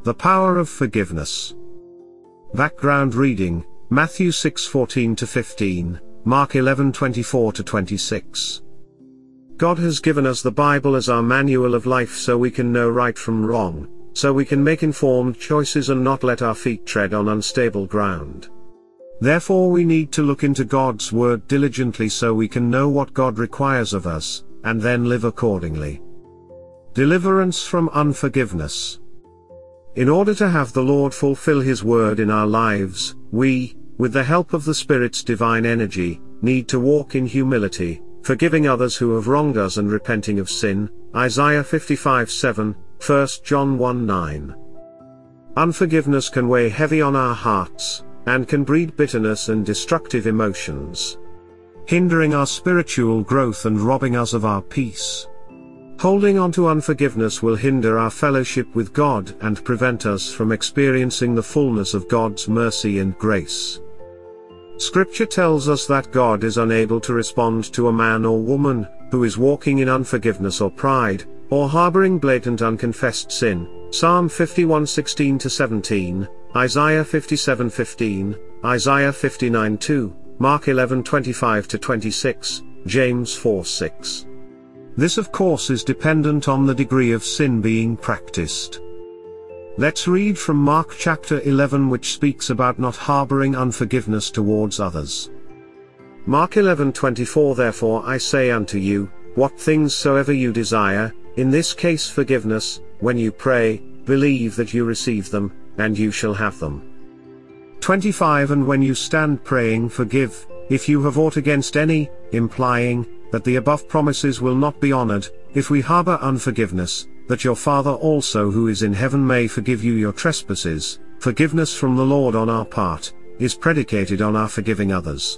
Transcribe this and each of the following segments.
The power of forgiveness. Background reading, Matthew 6:14-15, Mark 11:24-26. God has given us the Bible as our manual of life so we can know right from wrong, so we can make informed choices and not let our feet tread on unstable ground. Therefore we need to look into God's Word diligently so we can know what God requires of us, and then live accordingly. Deliverance from unforgiveness. In order to have the Lord fulfill His Word in our lives, we, with the help of the Spirit's divine energy, need to walk in humility, forgiving others who have wronged us and repenting of sin, Isaiah 55:7, 1 John 1:9. Unforgiveness can weigh heavy on our hearts, and can breed bitterness and destructive emotions, hindering our spiritual growth and robbing us of our peace. Holding on to unforgiveness will hinder our fellowship with God and prevent us from experiencing the fullness of God's mercy and grace. Scripture tells us that God is unable to respond to a man or woman who is walking in unforgiveness or pride, or harboring blatant unconfessed sin, Psalm 51:16-17, Isaiah 57:15, Isaiah 59:2, Mark 11:25-26, James 4:6. This of course is dependent on the degree of sin being practiced. Let's read from Mark chapter 11, which speaks about not harboring unforgiveness towards others. Mark 11:24 Therefore I say unto you, what things soever you desire, in this case forgiveness, when you pray, believe that you receive them, and you shall have them. 25 And when you stand praying, forgive, if you have aught against any, implying that the above promises will not be honored, if we harbor unforgiveness, that your Father also who is in heaven may forgive you your trespasses. Forgiveness from the Lord on our part is predicated on our forgiving others.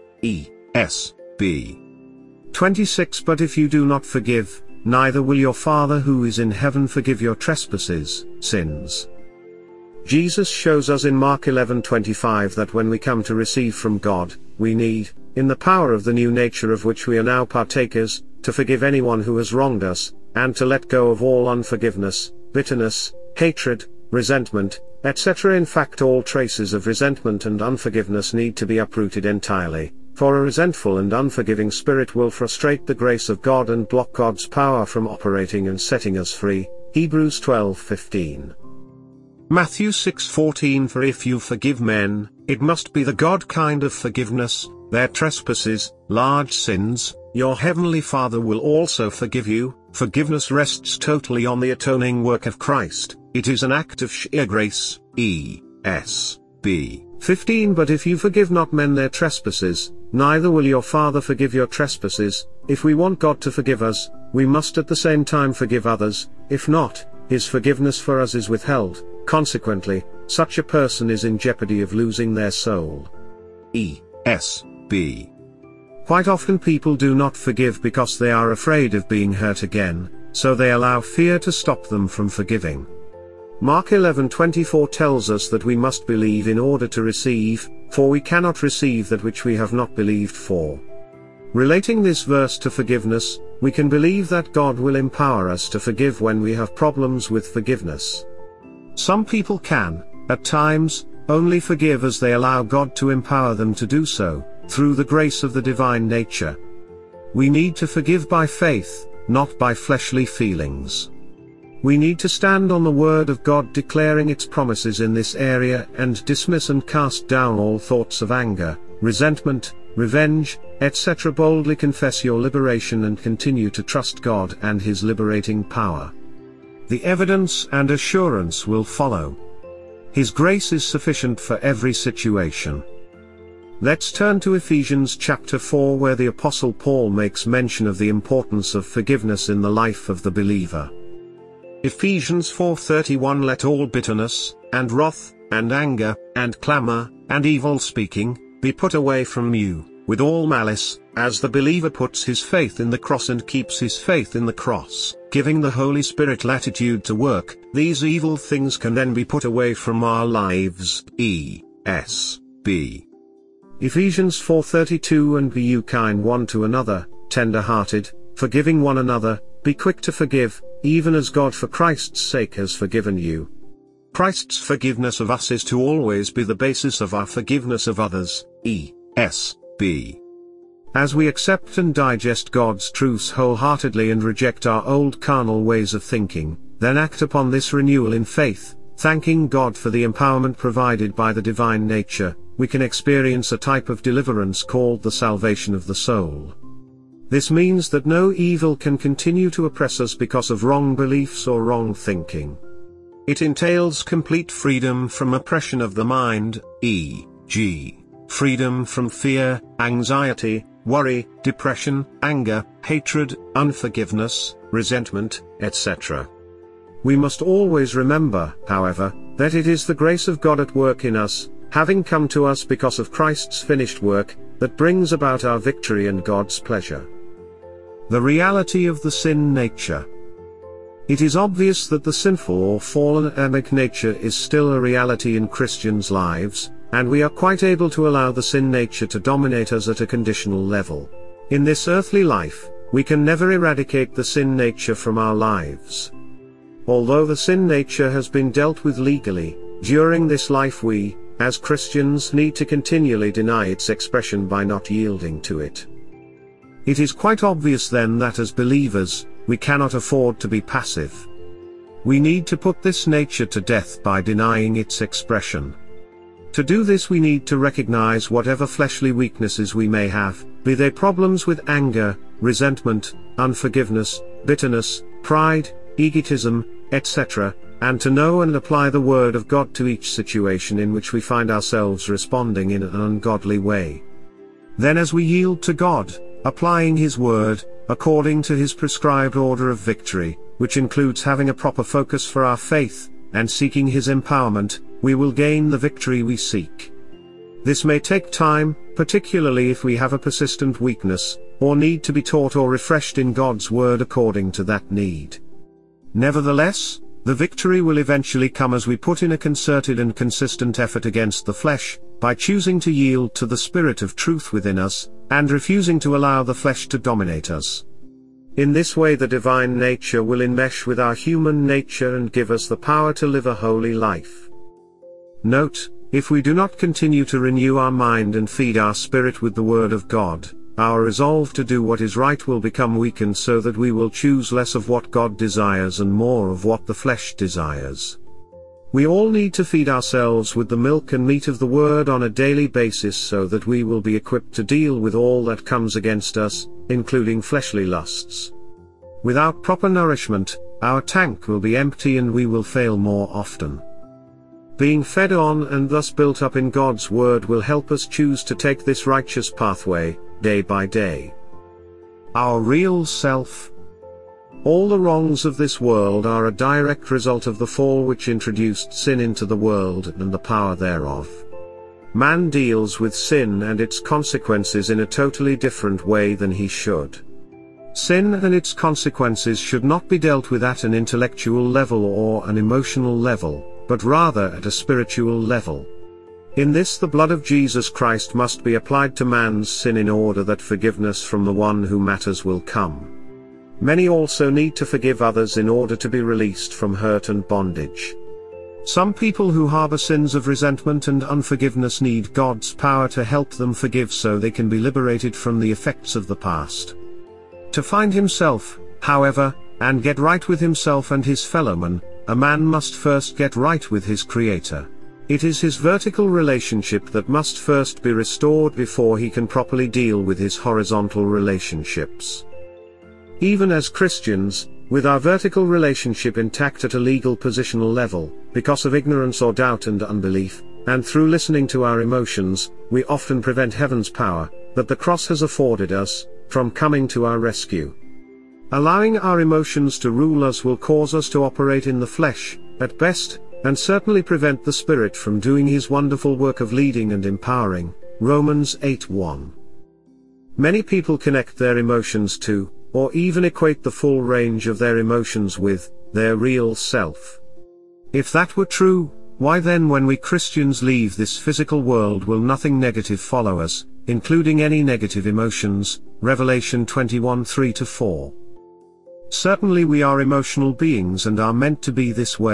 E.S.B. 26 But if you do not forgive, neither will your Father who is in heaven forgive your trespasses, sins. Jesus shows us in Mark 11:25 that when we come to receive from God, we need, in the power of the new nature of which we are now partakers, to forgive anyone who has wronged us, and to let go of all unforgiveness, bitterness, hatred, resentment, etc. In fact, all traces of resentment and unforgiveness need to be uprooted entirely, for a resentful and unforgiving spirit will frustrate the grace of God and block God's power from operating and setting us free. Hebrews 12:15. Matthew 6:14 For if you forgive men, it must be the God kind of forgiveness, their trespasses, large sins, your heavenly Father will also forgive you. Forgiveness rests totally on the atoning work of Christ. It is an act of sheer grace. E.S.B. 15 But if you forgive not men their trespasses, neither will your Father forgive your trespasses. If we want God to forgive us, we must at the same time forgive others. If not, His forgiveness for us is withheld. Consequently, such a person is in jeopardy of losing their soul. E.S.B. Quite often people do not forgive because they are afraid of being hurt again, so they allow fear to stop them from forgiving. Mark 11:24 tells us that we must believe in order to receive, for we cannot receive that which we have not believed for. Relating this verse to forgiveness, we can believe that God will empower us to forgive when we have problems with forgiveness. Some people can, at times, only forgive as they allow God to empower them to do so, through the grace of the divine nature. We need to forgive by faith, not by fleshly feelings. We need to stand on the Word of God declaring its promises in this area and dismiss and cast down all thoughts of anger, resentment, revenge, etc. Boldly confess your liberation and continue to trust God and His liberating power. The evidence and assurance will follow. His grace is sufficient for every situation. Let's turn to Ephesians chapter 4, where the Apostle Paul makes mention of the importance of forgiveness in the life of the believer. Ephesians 4:31 Let all bitterness, and wrath, and anger, and clamor, and evil speaking, be put away from you, with all malice, as the believer puts his faith in the cross and keeps his faith in the cross, giving the Holy Spirit latitude to work, these evil things can then be put away from our lives. E.S.B. Ephesians 4:32 And be you kind one to another, tender-hearted, forgiving one another, be quick to forgive, even as God for Christ's sake has forgiven you. Christ's forgiveness of us is to always be the basis of our forgiveness of others, e.s.b. As we accept and digest God's truths wholeheartedly and reject our old carnal ways of thinking, then act upon this renewal in faith, thanking God for the empowerment provided by the divine nature, we can experience a type of deliverance called the salvation of the soul. This means that no evil can continue to oppress us because of wrong beliefs or wrong thinking. It entails complete freedom from oppression of the mind, e.g., freedom from fear, anxiety, worry, depression, anger, hatred, unforgiveness, resentment, etc. We must always remember, however, that it is the grace of God at work in us, having come to us because of Christ's finished work, that brings about our victory and God's pleasure. The reality of the sin nature. It is obvious that the sinful or fallen Adamic nature is still a reality in Christians' lives, and we are quite able to allow the sin nature to dominate us at a conditional level. In this earthly life, we can never eradicate the sin nature from our lives. Although the sin nature has been dealt with legally, during this life we, as Christians, need to continually deny its expression by not yielding to it. It is quite obvious then that as believers, we cannot afford to be passive. We need to put this nature to death by denying its expression. To do this we need to recognize whatever fleshly weaknesses we may have, be they problems with anger, resentment, unforgiveness, bitterness, pride, egotism, etc., and to know and apply the Word of God to each situation in which we find ourselves responding in an ungodly way. Then as we yield to God, applying His Word, according to His prescribed order of victory, which includes having a proper focus for our faith, and seeking His empowerment, we will gain the victory we seek. This may take time, particularly if we have a persistent weakness, or need to be taught or refreshed in God's Word according to that need. Nevertheless, the victory will eventually come as we put in a concerted and consistent effort against the flesh, by choosing to yield to the Spirit of truth within us, and refusing to allow the flesh to dominate us. In this way the divine nature will enmesh with our human nature and give us the power to live a holy life. Note, if we do not continue to renew our mind and feed our spirit with the Word of God, our resolve to do what is right will become weakened so that we will choose less of what God desires and more of what the flesh desires. We all need to feed ourselves with the milk and meat of the Word on a daily basis so that we will be equipped to deal with all that comes against us, including fleshly lusts. Without proper nourishment, our tank will be empty and we will fail more often. Being fed on and thus built up in God's Word will help us choose to take this righteous pathway, day by day. Our real self. All the wrongs of this world are a direct result of the fall which introduced sin into the world and the power thereof. Man deals with sin and its consequences in a totally different way than he should. Sin and its consequences should not be dealt with at an intellectual level or an emotional level, but rather at a spiritual level. In this the blood of Jesus Christ must be applied to man's sin in order that forgiveness from the one who matters will come. Many also need to forgive others in order to be released from hurt and bondage. Some people who harbor sins of resentment and unforgiveness need God's power to help them forgive so they can be liberated from the effects of the past. To find himself, however, and get right with himself and his fellowmen, a man must first get right with his Creator. It is his vertical relationship that must first be restored before he can properly deal with his horizontal relationships. Even as Christians, with our vertical relationship intact at a legal positional level, because of ignorance or doubt and unbelief, and through listening to our emotions, we often prevent heaven's power, that the cross has afforded us, from coming to our rescue. Allowing our emotions to rule us will cause us to operate in the flesh, at best, and certainly prevent the Spirit from doing His wonderful work of leading and empowering. Romans 8:1. Many people connect their emotions to, or even equate the full range of their emotions with, their real self. If that were true, why then when we Christians leave this physical world will nothing negative follow us, including any negative emotions? Revelation 21:3-4. Certainly we are emotional beings and are meant to be this way,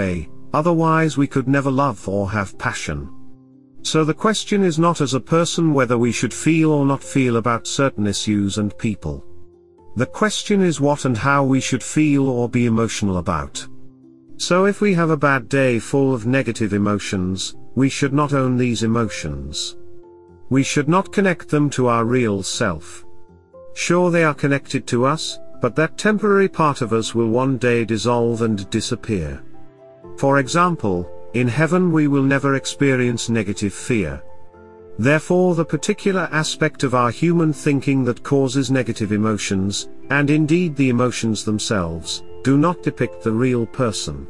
otherwise we could never love or have passion. So the question is not as a person whether we should feel or not feel about certain issues and people. The question is what and how we should feel or be emotional about. So if we have a bad day full of negative emotions, we should not own these emotions. We should not connect them to our real self. Sure, they are connected to us, but that temporary part of us will one day dissolve and disappear. For example, in heaven we will never experience negative fear. Therefore the particular aspect of our human thinking that causes negative emotions, and indeed the emotions themselves, do not depict the real person.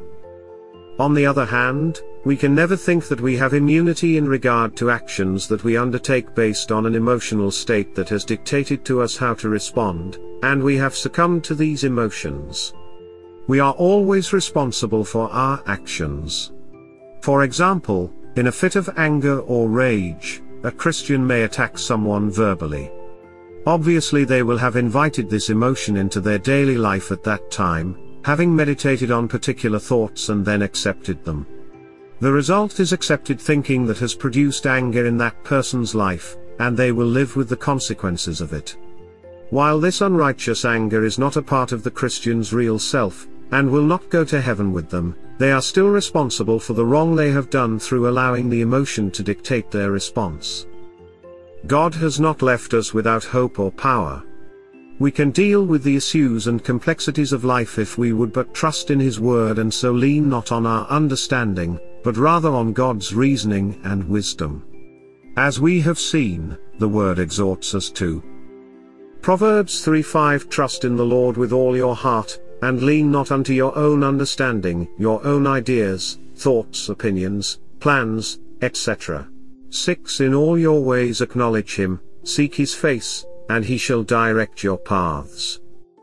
On the other hand, we can never think that we have immunity in regard to actions that we undertake based on an emotional state that has dictated to us how to respond, and we have succumbed to these emotions. We are always responsible for our actions. For example, in a fit of anger or rage, a Christian may attack someone verbally. Obviously they will have invited this emotion into their daily life at that time, having meditated on particular thoughts and then accepted them. The result is accepted thinking that has produced anger in that person's life, and they will live with the consequences of it. While this unrighteous anger is not a part of the Christian's real self, and will not go to heaven with them, they are still responsible for the wrong they have done through allowing the emotion to dictate their response. God has not left us without hope or power. We can deal with the issues and complexities of life if we would but trust in His Word and so lean not on our understanding, but rather on God's reasoning and wisdom. As we have seen, the Word exhorts us to. Proverbs 3:5 Trust in the Lord with all your heart, and lean not unto your own understanding, your own ideas, thoughts, opinions, plans, etc. 6 In all your ways acknowledge Him, seek His face, and He shall direct your paths.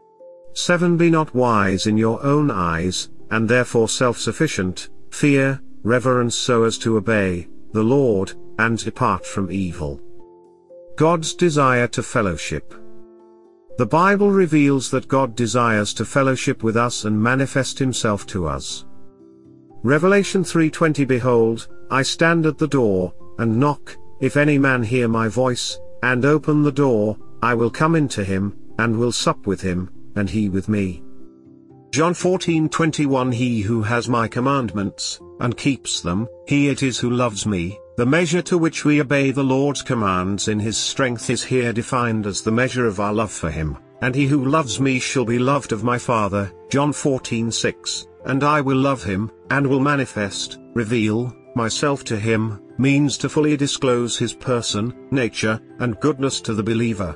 7 Be not wise in your own eyes, and therefore self-sufficient, fear, reverence so as to obey the Lord, and depart from evil. God's desire to fellowship. The Bible reveals that God desires to fellowship with us and manifest Himself to us. Revelation 3:20 Behold, I stand at the door, and knock, if any man hear my voice, and open the door, I will come into him, and will sup with him, and he with me. John 14:21 He who has my commandments, and keeps them, he it is who loves me. The measure to which we obey the Lord's commands in His strength is here defined as the measure of our love for Him, and he who loves me shall be loved of my Father, John 14:6, and I will love him, and will manifest, reveal, myself to him, means to fully disclose His person, nature, and goodness to the believer,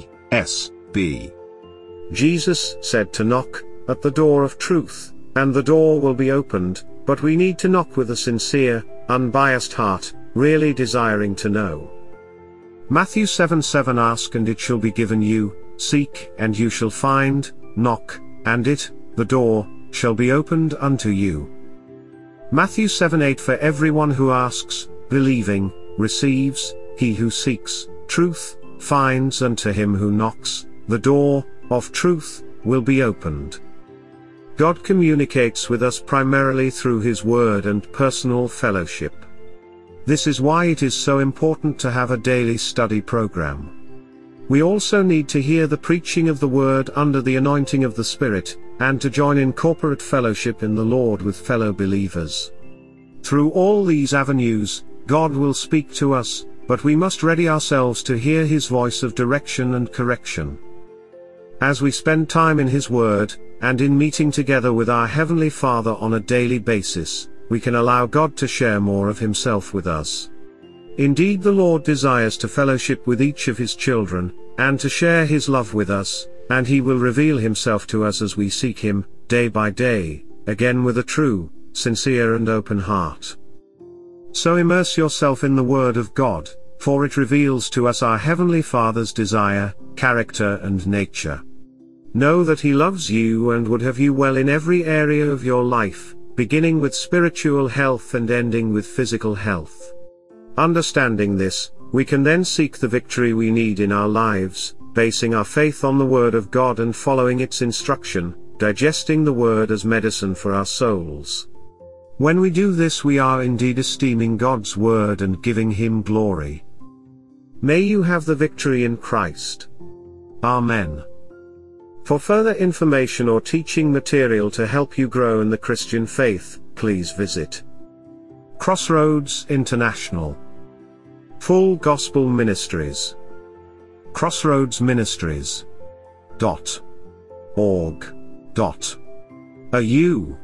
e.s.b. Jesus said to knock at the door of truth, and the door will be opened, but we need to knock with a sincere, unbiased heart, really desiring to know. Matthew 7:7 Ask and it shall be given you, seek and you shall find, knock, and it, the door, shall be opened unto you. Matthew 7:8 For everyone who asks, believing, receives, he who seeks truth, finds, and to him who knocks, the door of truth will be opened. God communicates with us primarily through His Word and personal fellowship. This is why it is so important to have a daily study program. We also need to hear the preaching of the Word under the anointing of the Spirit, and to join in corporate fellowship in the Lord with fellow believers. Through all these avenues, God will speak to us, but we must ready ourselves to hear His voice of direction and correction. As we spend time in His Word, and in meeting together with our Heavenly Father on a daily basis, we can allow God to share more of Himself with us. Indeed, the Lord desires to fellowship with each of His children, and to share His love with us, and He will reveal Himself to us as we seek Him, day by day, again with a true, sincere and open heart. So immerse yourself in the Word of God, for it reveals to us our Heavenly Father's desire, character and nature. Know that He loves you and would have you well in every area of your life, beginning with spiritual health and ending with physical health. Understanding this, we can then seek the victory we need in our lives, basing our faith on the Word of God and following its instruction, digesting the Word as medicine for our souls. When we do this, we are indeed esteeming God's word and giving Him glory. May you have the victory in Christ. Amen. For further information or teaching material to help you grow in the Christian faith, please visit Crossroads International, Full Gospel Ministries, crossroadsministries.org.au